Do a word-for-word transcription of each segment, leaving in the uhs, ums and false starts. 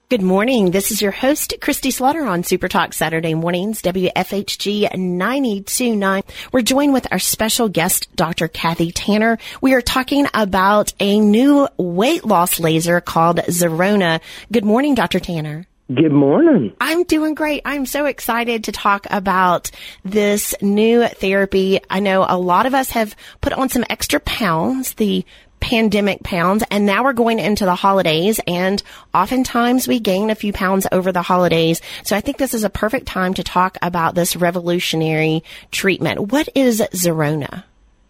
Good morning. This is your host, Christy Slaughter on Super Talk Saturday mornings, W F H G ninety-two point nine. We're joined with our special guest, Doctor Kathy Tanner. We are talking about a new weight loss laser called Zerona. Good morning, Doctor Tanner. Good morning. I'm doing great. I'm so excited to talk about this new therapy. I know a lot of us have put on some extra pounds, the pandemic pounds, and now we're going into the holidays, and oftentimes we gain a few pounds over the holidays. So I think this is a perfect time to talk about this revolutionary treatment. What is Zerona?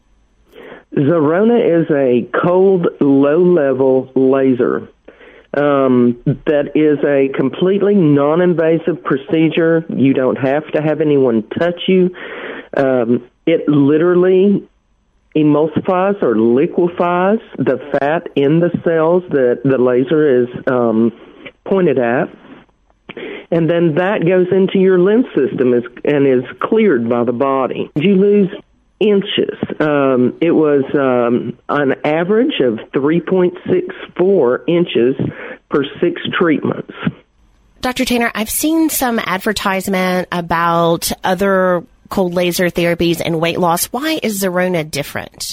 Zerona is a cold, low-level laser um, that is a completely non-invasive procedure. You don't have to have anyone touch you. Um, it literally emulsifies or liquefies the fat in the cells that the laser is um, pointed at, and then that goes into your lymph system is, and is cleared by the body. You lose inches. Um, it was um, an average of three point six four inches per six treatments. Doctor Tanner, I've seen some advertisement about other cold laser therapies and weight loss. Why is Zerona different?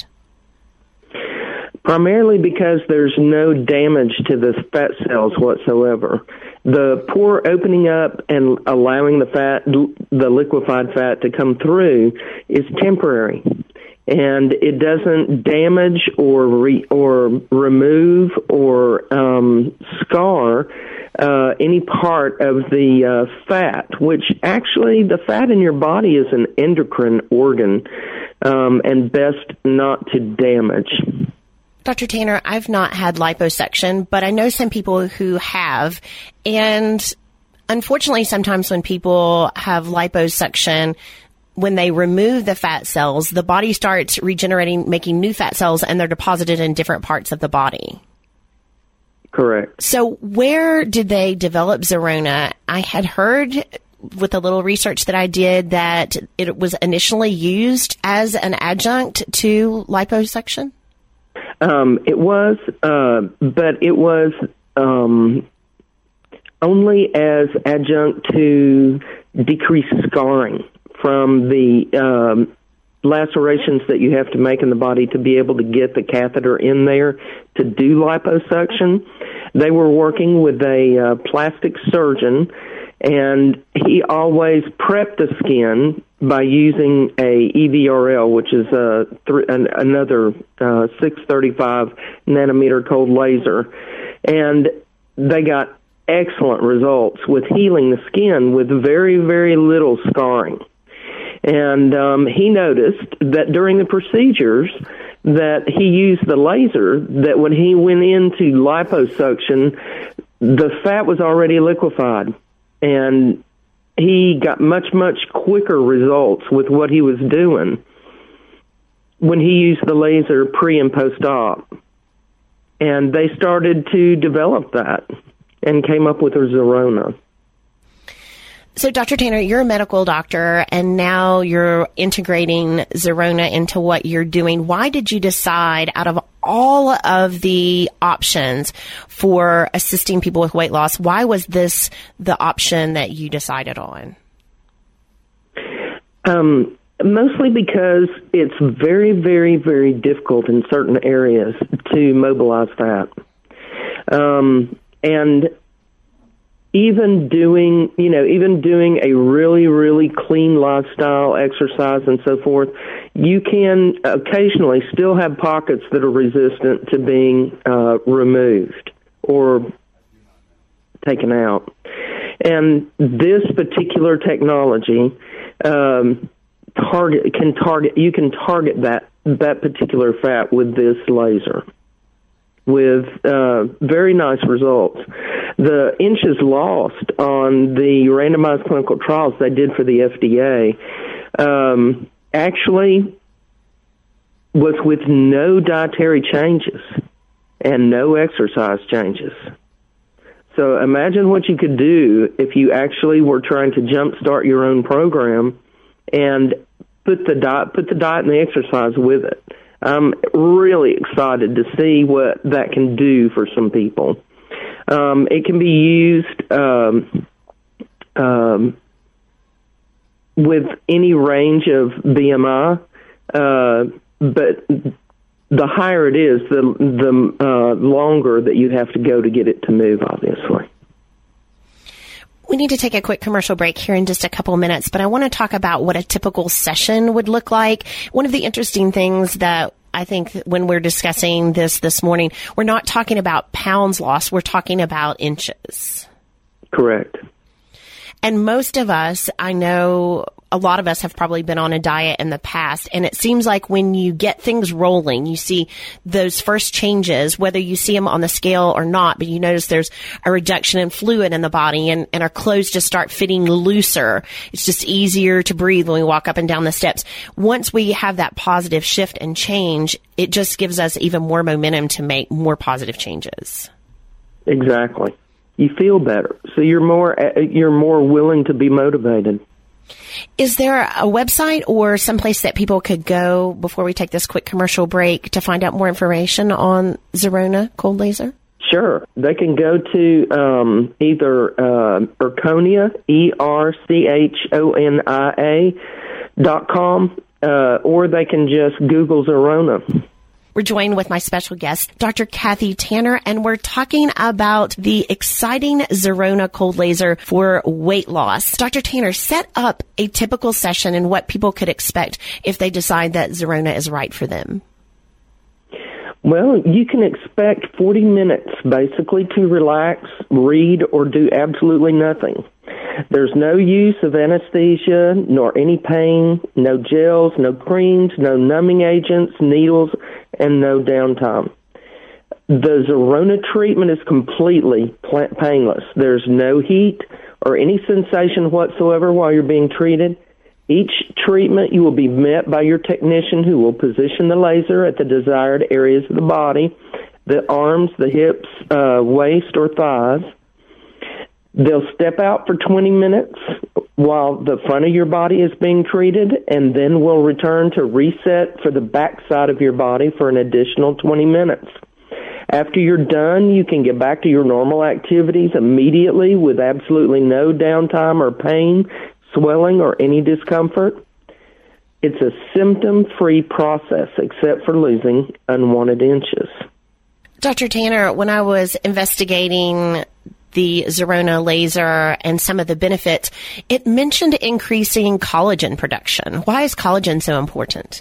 Primarily because there's no damage to the fat cells whatsoever. The pore opening up and allowing the fat, the liquefied fat to come through is temporary. And it doesn't damage or re, or remove or um, scar Uh, any part of the uh, fat, which actually the fat in your body is an endocrine organ um, and best not to damage. Doctor Tanner, I've not had liposuction, but I know some people who have. And unfortunately, sometimes when people have liposuction, when they remove the fat cells, the body starts regenerating, making new fat cells, and they're deposited in different parts of the body. Correct. So where did they develop Zerona? I had heard with a little research that I did that it was initially used as an adjunct to liposuction. Um, it was, uh, but it was um, only as adjunct to decrease scarring from the um, lacerations that you have to make in the body to be able to get the catheter in there to do liposuction. They were working with a uh, plastic surgeon, and he always prepped the skin by using a E V R L, which is a th- an, another uh, six thirty-five nanometer cold laser, and they got excellent results with healing the skin with very, very little scarring. And um, he noticed that during the procedures that he used the laser, that when he went into liposuction, the fat was already liquefied. And he got much, much quicker results with what he was doing when he used the laser pre- and post-op. And they started to develop that and came up with a Zerona. So, Doctor Tanner, you're a medical doctor, and now you're integrating Zerona into what you're doing. Why did you decide, out of all of the options for assisting people with weight loss, why was this the option that you decided on? Um, mostly because it's very, very, very difficult in certain areas to mobilize fat. Um, and Even doing, you know, even doing a really, really clean lifestyle, exercise, and so forth, you can occasionally still have pockets that are resistant to being uh, removed or taken out. And this particular technology um, target can target. You can target that that particular fat with this laser, with uh, very nice results. The inches lost on the randomized clinical trials they did for the F D A um, actually was with no dietary changes and no exercise changes. So imagine what you could do if you actually were trying to jumpstart your own program and put the diet, put the diet and the exercise with it. I'm really excited to see what that can do for some people. Um, it can be used um, um, with any range of B M I, uh, but the higher it is, the the uh, longer that you have to go to get it to move, obviously. We need to take a quick commercial break here in just a couple minutes, but I want to talk about what a typical session would look like. One of the interesting things that I think when we're discussing this this morning, we're not talking about pounds lost, we're talking about inches. Correct. And most of us, I know a lot of us have probably been on a diet in the past, and it seems like when you get things rolling, you see those first changes, whether you see them on the scale or not, but you notice there's a reduction in fluid in the body, and, and our clothes just start fitting looser. It's just easier to breathe when we walk up and down the steps. Once we have that positive shift and change, it just gives us even more momentum to make more positive changes. Exactly. You feel better, so you're more you're more willing to be motivated. Is there a website or someplace that people could go before we take this quick commercial break to find out more information on Zerona Cold Laser? Sure. They can go to um, either uh, Erchonia, E R C H O N I A dot com, uh, or they can just Google Zerona. We're joined with my special guest, Doctor Kathy Tanner, and we're talking about the exciting Zerona Cold Laser for weight loss. Doctor Tanner, set up a typical session and what people could expect if they decide that Zerona is right for them. Well, you can expect forty minutes basically to relax, read, or do absolutely nothing. There's no use of anesthesia, nor any pain, no gels, no creams, no numbing agents, needles, and no downtime. The Zerona treatment is completely painless. There's no heat or any sensation whatsoever while you're being treated. Each treatment, you will be met by your technician who will position the laser at the desired areas of the body, the arms, the hips, uh, waist, or thighs. They'll step out for twenty minutes while the front of your body is being treated, and then we'll return to reset for the back side of your body for an additional twenty minutes. After you're done, you can get back to your normal activities immediately with absolutely no downtime or pain, swelling, or any discomfort. It's a symptom-free process except for losing unwanted inches. Doctor Tanner, when I was investigating the Zerona laser and some of the benefits, it mentioned increasing collagen production. Why is collagen so important?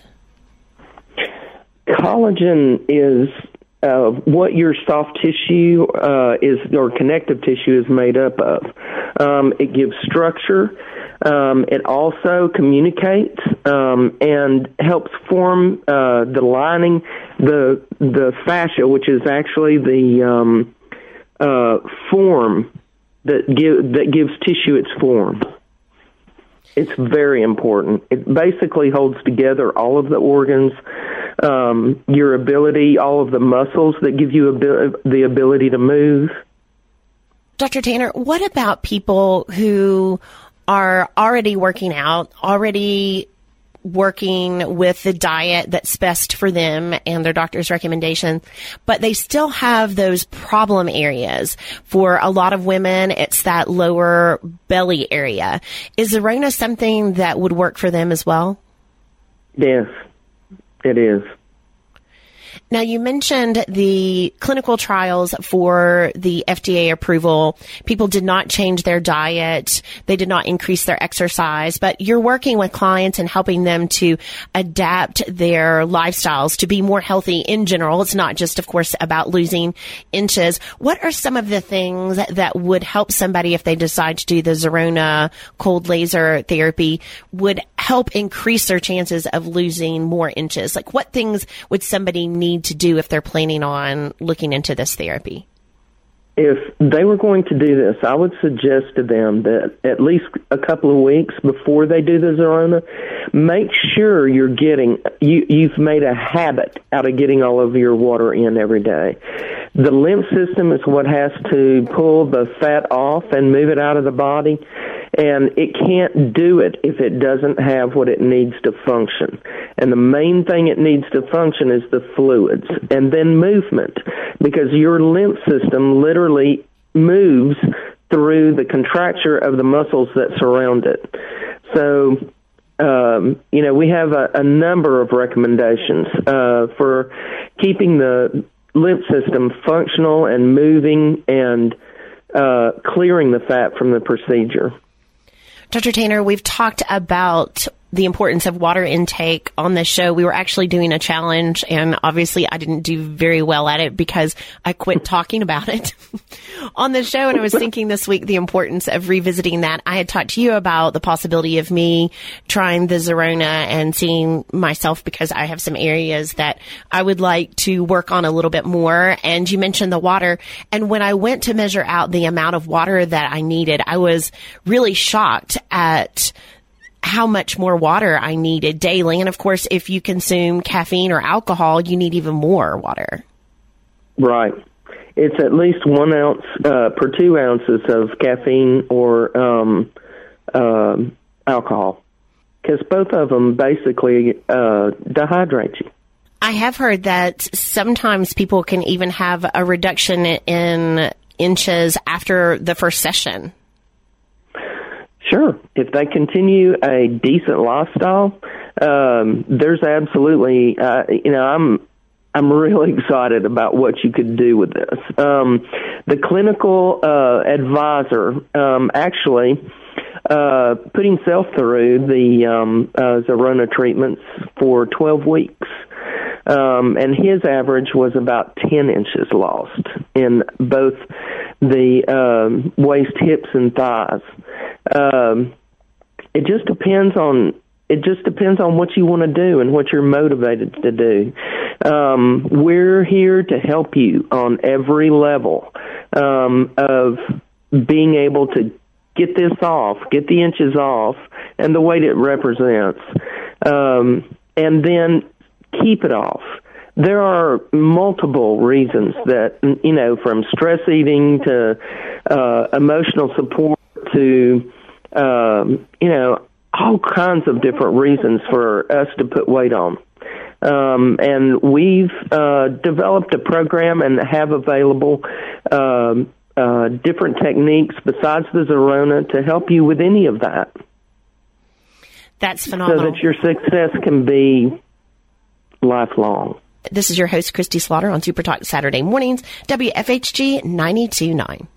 Collagen is uh, what your soft tissue uh, is, or connective tissue is made up of. Um, it gives structure. Um, it also communicates um, and helps form uh, the lining, the the fascia, which is actually the um, uh, form that give that gives tissue its form. It's very important. It basically holds together all of the organs, um, your ability, all of the muscles that give you abi- the ability to move. Doctor Tanner, what about people who are already working out, already working with the diet that's best for them and their doctor's recommendation, but they still have those problem areas? For a lot of women, it's that lower belly area. Is Zerona something that would work for them as well? Yes, it is. Now, you mentioned the clinical trials for the F D A approval. People did not change their diet. They did not increase their exercise, but you're working with clients and helping them to adapt their lifestyles to be more healthy in general. It's not just, of course, about losing inches. What are some of the things that would help somebody, if they decide to do the Zerona cold laser therapy, would help increase their chances of losing more inches? Like, what things would somebody need to do if they're planning on looking into this therapy? If they were going to do this, I would suggest to them that at least a couple of weeks before they do the Zerona, make sure you're getting, you, you've made a habit out of getting all of your water in every day. The lymph system is what has to pull the fat off and move it out of the body, and it can't do it if it doesn't have what it needs to function. And the main thing it needs to function is the fluids, and then movement, because your lymph system literally moves through the contracture of the muscles that surround it. So, um, you know, we have a, a number of recommendations uh, for keeping the lymph system functional and moving and uh, clearing the fat from the procedure. Doctor Tanner, we've talked about the importance of water intake on the show. We were actually doing a challenge, and obviously I didn't do very well at it because I quit talking about it on the show. And I was thinking this week the importance of revisiting that. I had talked to you about the possibility of me trying the Zerona and seeing myself, because I have some areas that I would like to work on a little bit more. And you mentioned the water. And when I went to measure out the amount of water that I needed, I was really shocked at how much more water I needed daily. And of course, if you consume caffeine or alcohol, you need even more water. Right. It's at least one ounce uh, per two ounces of caffeine or um, uh, alcohol, because both of them basically uh, dehydrate you. I have heard that sometimes people can even have a reduction in inches after the first session. Sure. If they continue a decent lifestyle, um, there's absolutely, uh, you know, I'm I'm really excited about what you could do with this. Um, the clinical uh, advisor um, actually uh, put himself through the um, uh, Zerona treatments for twelve weeks. Um, and his average was about ten inches lost in both the um, waist, hips, and thighs. Um, it just depends on it just depends on what you want to do and what you're motivated to do. Um, we're here to help you on every level um, of being able to get this off, get the inches off, and the weight it represents, um, and then keep it off. There are multiple reasons that, you know, from stress eating to uh, emotional support to, um, you know, all kinds of different reasons for us to put weight on. Um, and we've uh, developed a program and have available um, uh, different techniques besides the Zerona to help you with any of that. That's phenomenal. So that your success can be lifelong. This is your host, Christy Slaughter, on Super Talk Saturday mornings, W F H G ninety-two point nine.